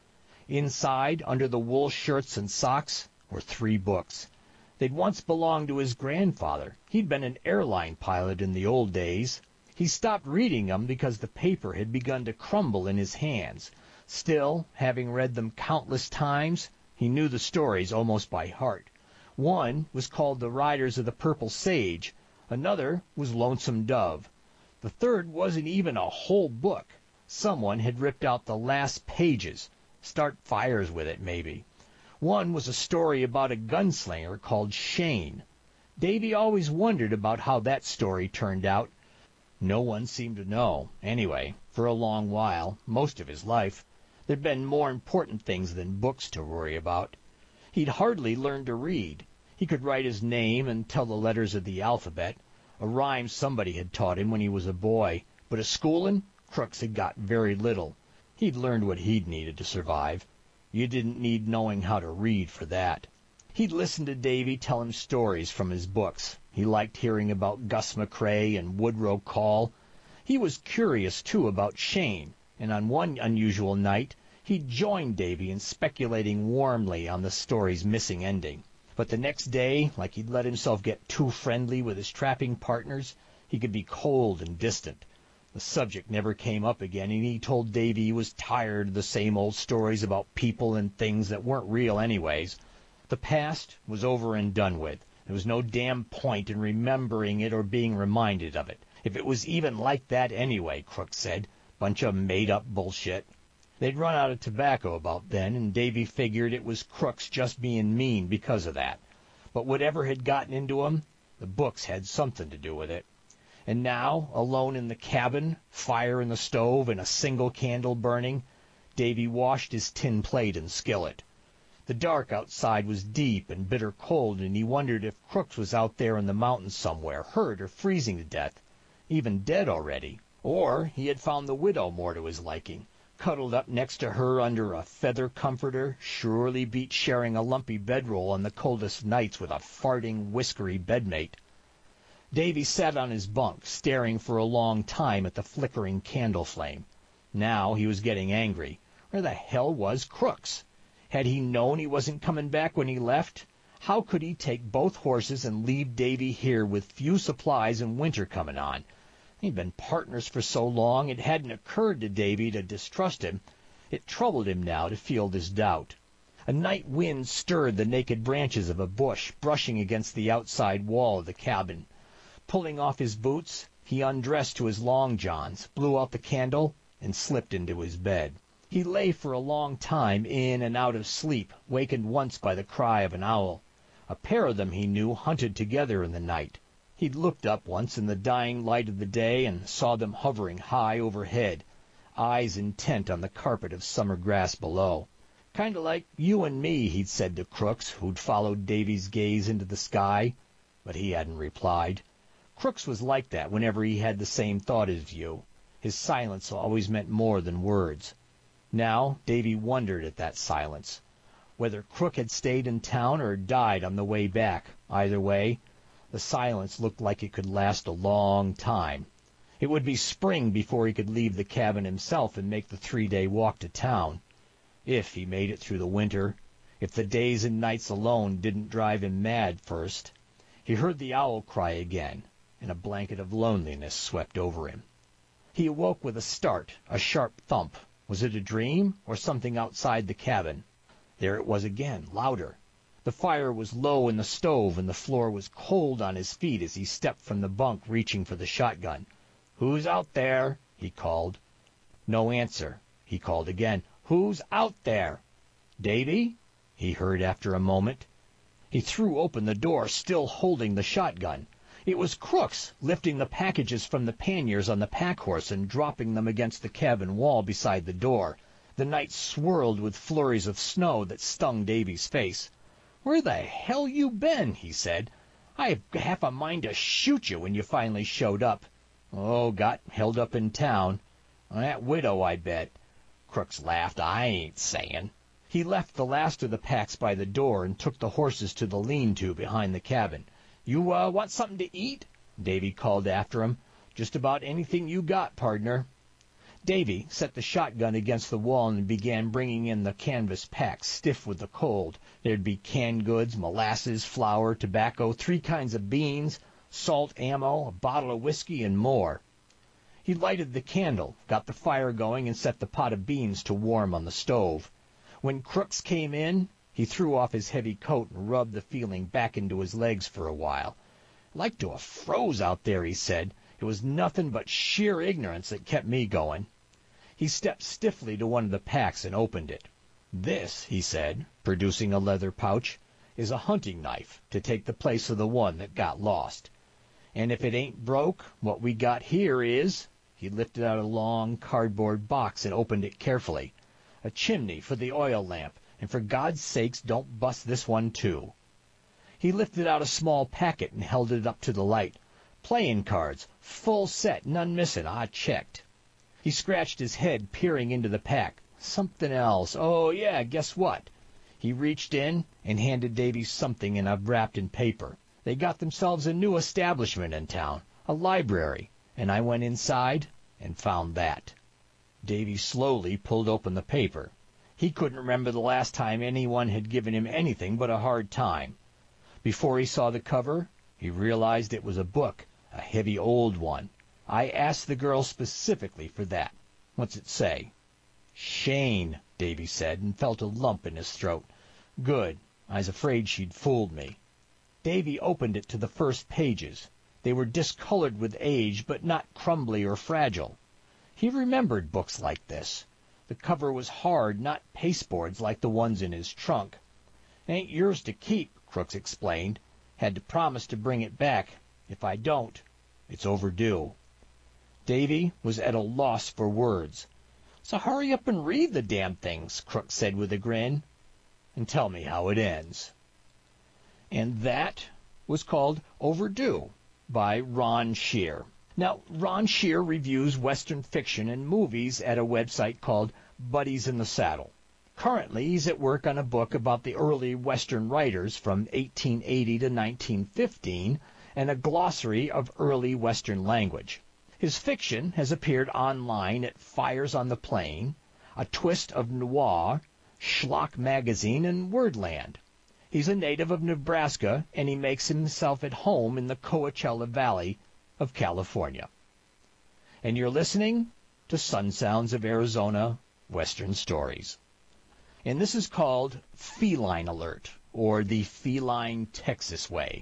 Speaker 1: Inside, under the wool shirts and socks, were three books. They'd once belonged to his grandfather. He'd been an airline pilot in the old days. He stopped reading them because the paper had begun to crumble in his hands. Still, having read them countless times, he knew the stories almost by heart. One was called The Riders of the Purple Sage. Another was Lonesome Dove. The third wasn't even a whole book. Someone had ripped out the last pages. Start fires with it, maybe. One was a story about a gunslinger called Shane. Davy always wondered about how that story turned out. No one seemed to know. Anyway, for a long while, most of his life, there'd been more important things than books to worry about. He'd hardly learned to read. He could write his name and tell the letters of the alphabet, a rhyme somebody had taught him when he was a boy. But of schoolin', Crooks had got very little. He'd learned what he'd needed to survive. You didn't need knowing how to read for that. He'd listen to Davy tell him stories from his books. He liked hearing about Gus McCrae and Woodrow Call. He was curious, too, about Shane, and on one unusual night he joined Davy in speculating warmly on the story's missing ending. But the next day, like he'd let himself get too friendly with his trapping partners, he could be cold and distant. The subject never came up again, and he told Davy he was tired of the same old stories about people and things that weren't real anyways. The past was over and done with. There was no damn point in remembering it or being reminded of it. If it was even like that anyway, Crooks said. Bunch of made-up bullshit. They'd run out of tobacco about then, and Davy figured it was Crooks just being mean because of that. But whatever had gotten into him, the books had something to do with it. And now, alone in the cabin, fire in the stove and a single candle burning, Davy washed his tin plate and skillet. The dark outside was deep and bitter cold, and he wondered if Crooks was out there in the mountains somewhere, hurt or freezing to death, even dead already. Or he had found the widow more to his liking, cuddled up next to her under a feather comforter, surely beat sharing a lumpy bedroll on the coldest nights with a farting, whiskery bedmate. Davy sat on his bunk, staring for a long time at the flickering candle flame. Now he was getting angry. Where the hell was Crooks? Had he known he wasn't coming back when he left? How could he take both horses and leave Davy here with few supplies and winter coming on? They'd been partners for so long it hadn't occurred to Davy to distrust him. It troubled him now to feel this doubt. A night wind stirred the naked branches of a bush, brushing against the outside wall of the cabin. Pulling off his boots, he undressed to his long johns, blew out the candle, and slipped into his bed. He lay for a long time in and out of sleep, wakened once by the cry of an owl. A pair of them, he knew, hunted together in the night. He'd looked up once in the dying light of the day and saw them hovering high overhead, eyes intent on the carpet of summer grass below. "Kind of like you and me," he'd said to Crooks, who'd followed Davy's gaze into the sky. But he hadn't replied. Crooks was like that whenever he had the same thought as you. His silence always meant more than words. Now Davy wondered at that silence. Whether Crook had stayed in town or died on the way back, either way, the silence looked like it could last a long time. It would be spring before he could leave the cabin himself and make the three-day walk to town. If he made it through the winter, if the days and nights alone didn't drive him mad first. He heard the owl cry again, and a blanket of loneliness swept over him. He awoke with a start, a sharp thump. Was it a dream, or something outside the cabin? There it was again, louder. The fire was low in the stove, and the floor was cold on his feet as he stepped from the bunk, reaching for the shotgun. "Who's out there?" he called. No answer. He called again. "Who's out there?" "Davy?" he heard after a moment. He threw open the door, still holding the shotgun. It was Crooks, lifting the packages from the panniers on the pack-horse and dropping them against the cabin wall beside the door. The night swirled with flurries of snow that stung Davy's face. "Where the hell you been?" he said. "I've half a mind to shoot you when you finally showed up." "Oh, got held up in town." "That widow, I bet." Crooks laughed. "I ain't saying." He left the last of the packs by the door and took the horses to the lean-to behind the cabin. "You uh, want something to eat?" Davy called after him. "Just about anything you got, pardner." Davy set the shotgun against the wall and began bringing in the canvas packs, stiff with the cold. There'd be canned goods, molasses, flour, tobacco, three kinds of beans, salt, ammo, a bottle of whiskey, and more. He lighted the candle, got the fire going, and set the pot of beans to warm on the stove. When Crooks came in, he threw off his heavy coat and rubbed the feeling back into his legs for a while. "Like to have froze out there," he said. "It was nothing but sheer ignorance that kept me going." He stepped stiffly to one of the packs and opened it. "This," he said, producing a leather pouch, "is a hunting knife to take the place of the one that got lost. And if it ain't broke, what we got here is—" he lifted out a long cardboard box and opened it carefully. "A chimney for the oil lamp, and for God's sakes don't bust this one too." He lifted out a small packet and held it up to the light. "Playing cards, full set, none missing, I checked." He scratched his head, peering into the pack. "Something else. Oh, yeah, guess what?" He reached in and handed Davy something in a wrapped in paper. "They got themselves a new establishment in town, a library, and I went inside and found that." Davy slowly pulled open the paper. He couldn't remember the last time anyone had given him anything but a hard time. Before he saw the cover, he realized it was a book, a heavy old one. I asked the girl specifically for that. "What's it say?" "Shane," Davy said, and felt a lump in his throat. "Good. I was afraid she'd fooled me." Davy opened it to the first pages. They were discolored with age, but not crumbly or fragile. He remembered books like this. The cover was hard, not pasteboards like the ones in his trunk. "It ain't yours to keep," Crooks explained. "Had to promise to bring it back. If I don't, it's overdue." Davy was at a loss for words. "So hurry up and read the damn things," Crooks said with a grin, "and tell me how it ends." And that was called Overdue by Ron Shear. Now, Ron Shear reviews Western fiction and movies at a website called Buddies in the Saddle. Currently, he's at work on a book about the early Western writers from eighteen eighty to nineteen fifteen and a glossary of early Western language. His fiction has appeared online at Fires on the Plain, A Twist of Noir, Schlock Magazine, and Wordland. He's a native of Nebraska, and he makes himself at home in the Coachella Valley of California. And you're listening to Sun Sounds of Arizona Western Stories. And this is called Feline Alert, or the Feline Texas Way.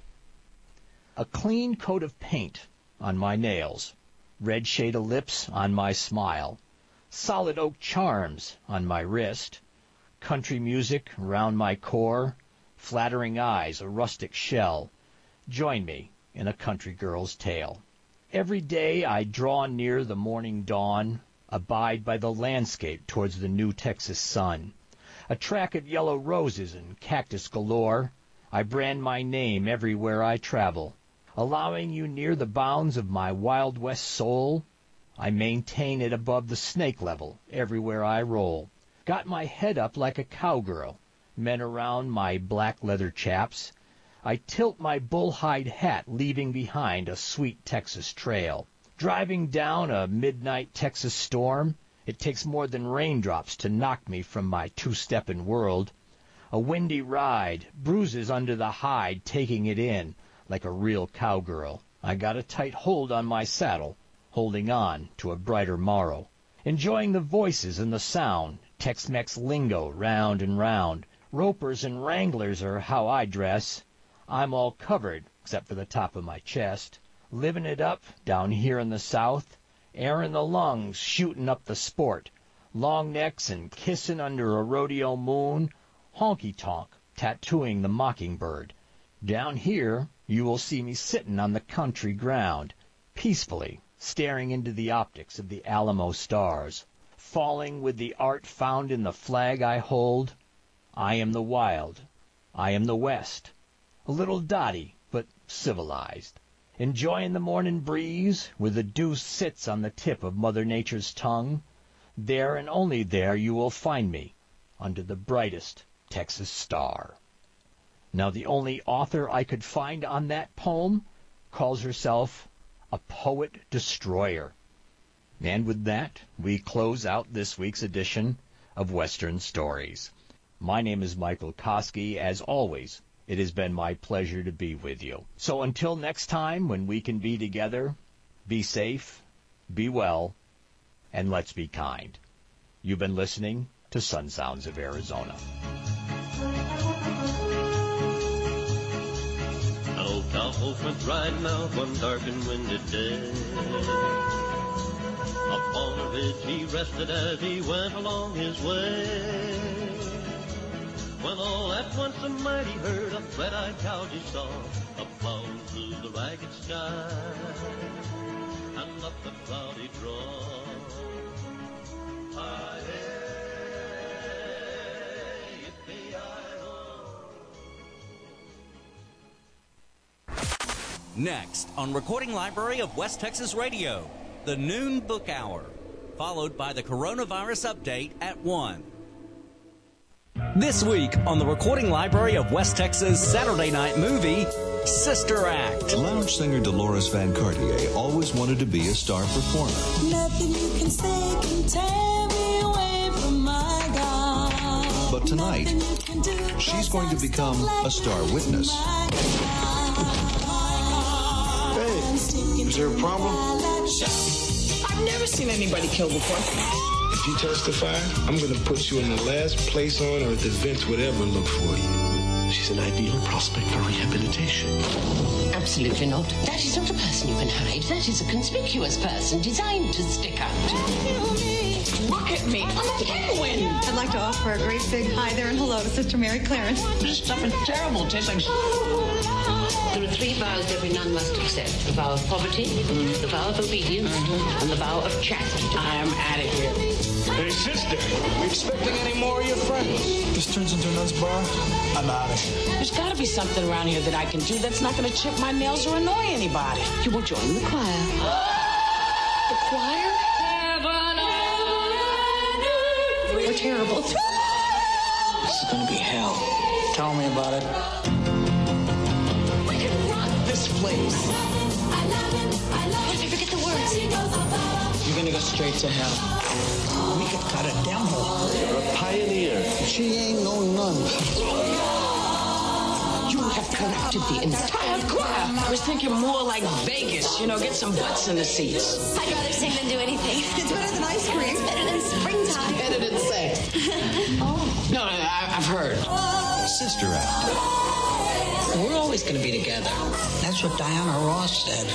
Speaker 1: A clean coat of paint on my nails, red shade of lips on my smile, solid oak charms on my wrist, country music around my core, flattering eyes, a rustic shell. Join me in a country girl's tale. Every day I draw near the morning dawn, abide by the landscape towards the new Texas sun. A track of yellow roses and cactus galore, I brand my name everywhere I travel. Allowing you near the bounds of my Wild West soul, I maintain it above the snake level everywhere I roll. Got my head up like a cowgirl, men around my black leather chaps. I tilt my bull-hide hat, leaving behind a sweet Texas trail. Driving down a midnight Texas storm, it takes more than raindrops to knock me from my two-steppin' world. A windy ride, bruises under the hide, taking it in like a real cowgirl. I got a tight hold on my saddle, holding on to a brighter morrow. Enjoying the voices and the sound, Tex-Mex lingo round and round. Ropers and wranglers are how I dress. I'm all covered except for the top of my chest. Living it up down here in the South. Air in the lungs, shooting up the sport. Long necks and kissing under a rodeo moon. Honky-tonk, tattooing the mockingbird. Down here you will see me sitting on the country ground, peacefully staring into the optics of the Alamo stars, falling with the art found in the flag I hold. I am the wild. I am the West. A little dotty, but civilized. Enjoying the morning breeze, where the dew sits on the tip of Mother Nature's tongue. There and only there you will find me, under the brightest Texas star. Now the only author I could find on that poem calls herself a poet destroyer. And with that, we close out this week's edition of Western Stories. My name is Michael Koski. As always, it has been my pleasure to be with you. So until next time, when we can be together, be safe, be well, and let's be kind. You've been listening to Sun Sounds of Arizona.
Speaker 2: Old cowboys went riding out one dark and windy day. Upon a ridge he rested as he went along his way. When all at once a mighty herd of red-eyed cows he saw, a plowing through the ragged sky, and up the cloudy draw.
Speaker 3: Next on Recording Library of West Texas Radio, the Noon Book Hour, followed by the Coronavirus Update at one. This week on the Recording Library of West Texas Saturday Night Movie, Sister Act.
Speaker 4: Lounge singer Dolores Van Cartier always wanted to be a star performer.
Speaker 5: Nothing you can say can tear me away from my God.
Speaker 4: But tonight, she's going to become a star witness.
Speaker 6: Hey, is there a problem?
Speaker 7: I've never seen anybody killed before.
Speaker 6: If you testify, I'm going to put you in the last place on earth that Vince would ever look for you. She's an ideal prospect for rehabilitation.
Speaker 8: Absolutely not. That is not a person you can hide. That is a conspicuous person designed to stick out.
Speaker 7: Look at me. I'm a penguin.
Speaker 9: I'd like to offer a great big hi there and hello to Sister Mary Clarence.
Speaker 8: This stuff is terrible. It tastes like... There are three vows every nun must accept. The vow of poverty, the vow of obedience, and the vow of chastity.
Speaker 7: I am out of here.
Speaker 6: Hey, sister, we expecting any more of your friends?
Speaker 10: This turns into a nun's bar. I'm out of here.
Speaker 7: There's got to be something around here that I can do that's not going to chip my nails or annoy anybody.
Speaker 8: You will join the choir.
Speaker 7: The choir?
Speaker 8: We're terrible.
Speaker 10: This is going to be hell. Tell me about it.
Speaker 7: We can rock this place.
Speaker 8: What if I forget the words?
Speaker 10: You're going to go straight to hell. We could cut a demo.
Speaker 6: You're a pioneer.
Speaker 10: She ain't no nun.
Speaker 8: You have corrupted the entire choir.
Speaker 7: I was thinking more like Vegas, you know, get some butts in the seats.
Speaker 9: I'd rather sing than do anything. It's better than ice cream. It's better than springtime.
Speaker 7: Better than sex. Oh. No, no, I, I've heard.
Speaker 4: Sister Act.
Speaker 7: We're always going to be together.
Speaker 10: That's what Diana Ross said.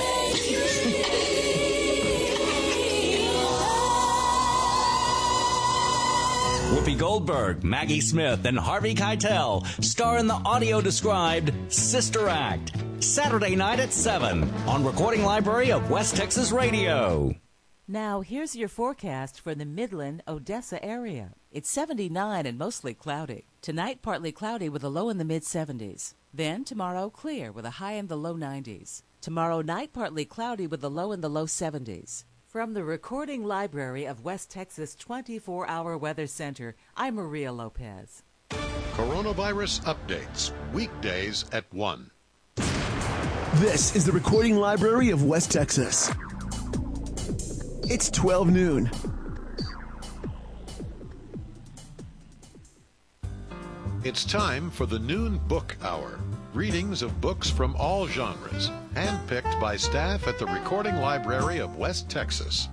Speaker 3: Whoopi Goldberg, Maggie Smith, and Harvey Keitel star in the audio-described Sister Act, Saturday night at seven on Recording Library of West Texas Radio.
Speaker 11: Now, here's your forecast for the Midland, Odessa area. It's seventy-nine and mostly cloudy. Tonight, partly cloudy with a low in the mid-seventies. Then, tomorrow, clear with a high in the low nineties. Tomorrow night, partly cloudy with a low in the low seventies. From the Recording Library of West Texas twenty-four hour Weather Center, I'm Maria Lopez.
Speaker 12: Coronavirus updates, weekdays at one.
Speaker 13: This is the Recording Library of West Texas. It's twelve noon.
Speaker 12: It's time for the Noon Book Hour. Readings of books from all genres, handpicked by staff at the Recording Library of West Texas.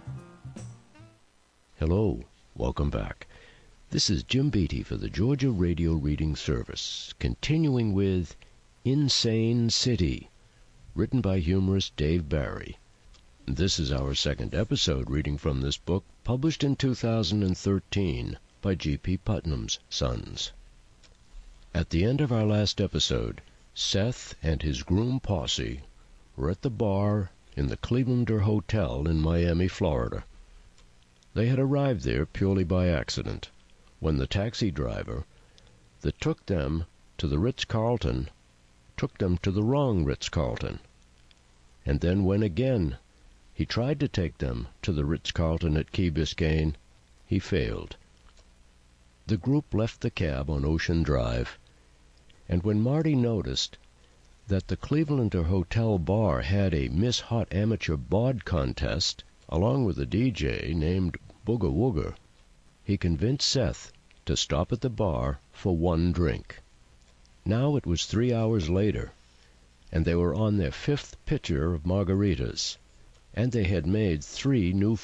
Speaker 14: Hello, welcome back. This is Jim Beatty for the Georgia Radio Reading Service, continuing with Insane City, written by humorist Dave Barry. This is our second episode reading from this book, published in two thousand thirteen by G P Putnam's Sons. At the end of our last episode, Seth and his groom posse were at the bar in the Clevelander Hotel in Miami, Florida. They had arrived there purely by accident when the taxi driver that took them to the Ritz-Carlton took them to the wrong Ritz-Carlton. And then when again he tried to take them to the Ritz-Carlton at Key Biscayne, he failed. The group left the cab on Ocean Drive, and when Marty noticed that the Clevelander Hotel bar had a Miss Hot Amateur Bod contest along with a D J named Booger Wooger. He convinced Seth to stop at the bar for one drink. Now it was three hours later, and they were on their fifth pitcher of margaritas, and they had made three new